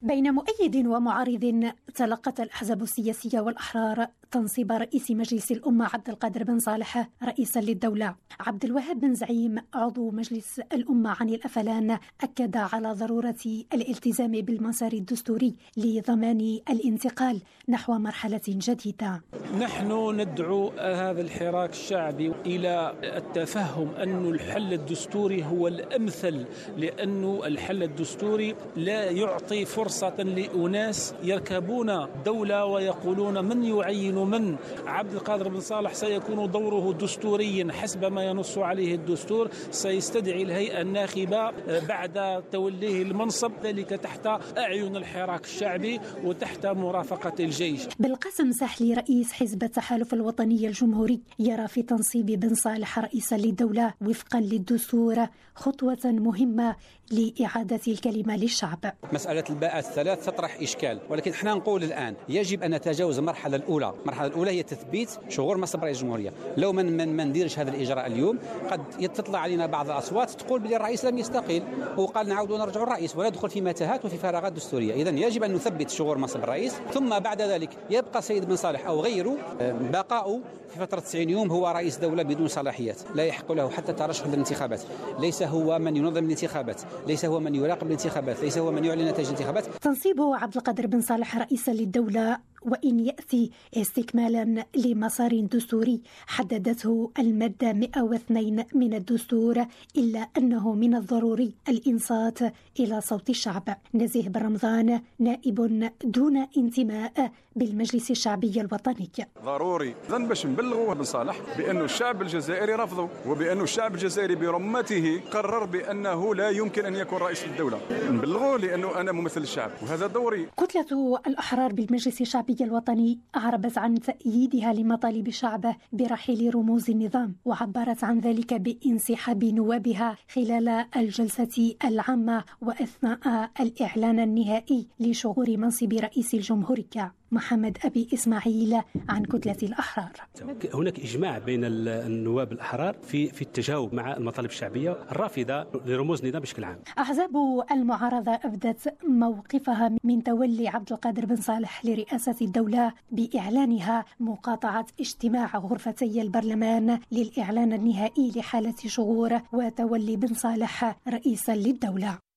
بين مؤيد ومعارض، تلقت الأحزاب السياسية والأحرار تنصيب رئيس مجلس الأمة عبد القادر بن صالح رئيسا للدولة. عبد الوهاب بن زعيم عضو مجلس الأمة عن الأفلان أكد على ضرورة الالتزام بالمسار الدستوري لضمان الانتقال نحو مرحلة جديدة. نحن ندعو هذا الحراك الشعبي إلى التفهم أن الحل الدستوري هو الأمثل، لأن الحل الدستوري لا يعطي فرصة لأناس يركبون دولة ويقولون من يعين من. عبد القادر بن صالح سيكون دوره دستوريا حسب ما ينص عليه الدستور، سيستدعي الهيئة الناخبة بعد توليه المنصب، ذلك تحت أعين الحراك الشعبي وتحت مرافقة الجيش. بالقاسم سحلي رئيس حزب التحالف الوطني الجمهوري يرى في تنصيب بن صالح رئيسا للدولة وفقا للدستور خطوة مهمة لإعادة الكلمة للشعب. مسألة الباءات الثلاث تطرح إشكال، ولكن احنا نقول الآن يجب أن نتجاوز المرحلة الأولى. المرحلة الأولى هي تثبيت شغور منصب رئيس الجمهورية. لو ما نديرش هذا الإجراء اليوم قد تطلع علينا بعض الأصوات تقول بلي الرئيس لم يستقيل وقال نعود ونرجع الرئيس وندخل في متاهات وفي فراغات دستورية. إذن يجب أن نثبت شغور منصب الرئيس، ثم بعد ذلك يبقى سيد بن صالح أو غيره بقاؤه في فترة 90 يوم هو رئيس دولة بدون صلاحيات، لا يحق له حتى ترشح للانتخابات، ليس هو من ينظم الانتخابات، ليس هو من يراقب الانتخابات، ليس هو من يعلن نتائج الانتخابات. تنصيب عبد القادر بن صالح رئيسا للدولة وإن يأتي استكمالا لمسار دستوري حددته المادة 102 من الدستور، إلا أنه من الضروري الإنصات إلى صوت الشعب. نزيه بن رمضان نائب دون انتماء بالمجلس الشعبي الوطني. ضروري باش نبلغوا بن صالح بأن الشعب الجزائري رفضه، وبأن الشعب الجزائري برمته قرر بأنه لا يمكن أن يكون رئيس الدولة. نبلغوه لأنه أنا ممثل الشعب وهذا دوري. كتلة الأحرار بالمجلس الشعبي الوطني أعربت عن تأييدها لمطالب الشعب برحيل رموز النظام، وعبرت عن ذلك بانسحاب نوابها خلال الجلسة العامة وأثناء الإعلان النهائي لشغور منصب رئيس الجمهورية. محمد أبي إسماعيل عن كتلة الأحرار. هناك إجماع بين النواب الأحرار في التجاوب مع المطالب الشعبية الرافضة لرموز النظام بشكل عام. أحزاب المعارضة أبدت موقفها من تولي عبد القادر بن صالح لرئاسة الدولة بإعلانها مقاطعة اجتماع غرفتي البرلمان للإعلان النهائي لحالة شغور وتولي بن صالح رئيسا للدولة.